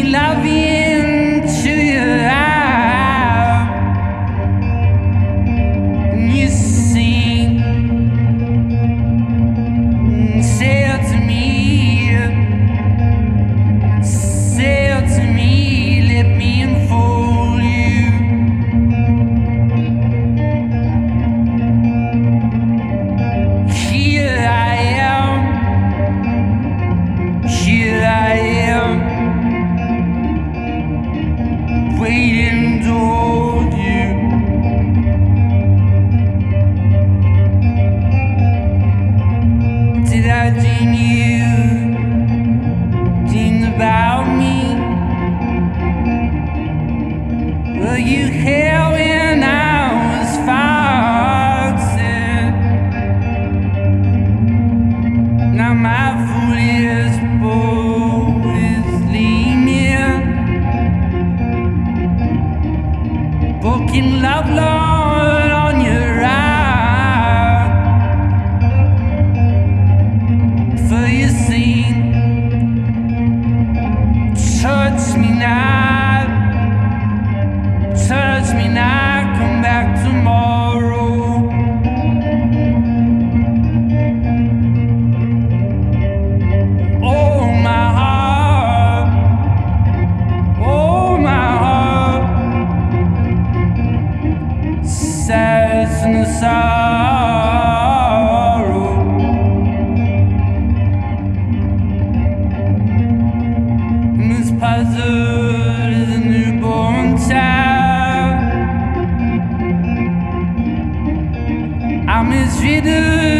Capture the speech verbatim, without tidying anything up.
love into your eyes, and you sing, and say to me, say to me, let me unfold you. Here I am, here I am, waiting to hold you. Did I dream you, dream about me? Were you here when I was foxing? Now my foolish boat is leaning, poking love Lord on your eye. For you sing, touch me now, touch me now, come back tomorrow. Oh my heart, oh my heart, sadness and sorrow. And this puzzle is a newborn child. I'm his reader.